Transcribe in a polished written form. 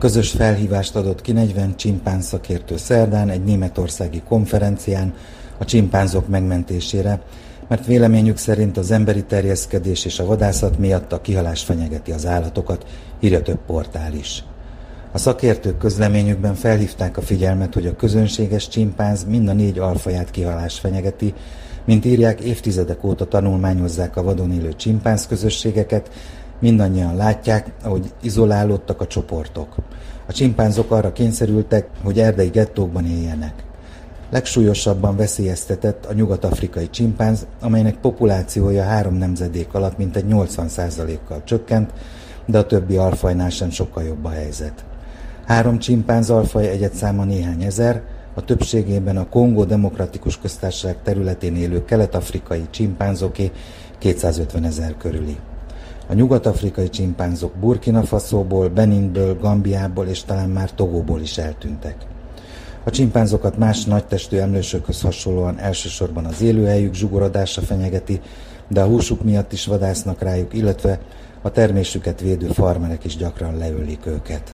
Közös felhívást adott ki 40 csimpánz szakértő szerdán egy németországi konferencián a csimpánzok megmentésére, mert véleményük szerint az emberi terjeszkedés és a vadászat miatt a kihalás fenyegeti az állatokat, írja több portál is. A szakértők közleményükben felhívták a figyelmet, hogy a közönséges csimpánz mind a 4 alfaját kihalás fenyegeti, mint írják, évtizedek óta tanulmányozzák a vadon élő csimpánz közösségeket, mindannyian látják, ahogy izolálódtak a csoportok. A csimpánzok arra kényszerültek, hogy erdei gettókban éljenek. Legsúlyosabban veszélyeztetett a nyugat-afrikai csimpánz, amelynek populációja 3 nemzedék alatt mintegy 80%-kal csökkent, de a többi alfajnál sem sokkal jobb a helyzet. 3 csimpánz alfaj egyedszáma néhány ezer, a többségében a Kongó Demokratikus Köztársaság területén élő kelet-afrikai csimpánzoké 250 000 körüli. A nyugat-afrikai csimpánzok Burkina Fasóból, Beninből, Gambiából és talán már Togóból is eltűntek. A csimpánzokat más nagytestű emlősökhöz hasonlóan elsősorban az élőhelyük zsugorodása fenyegeti, de a húsuk miatt is vadásznak rájuk, illetve a termésüket védő farmerek is gyakran leölik őket.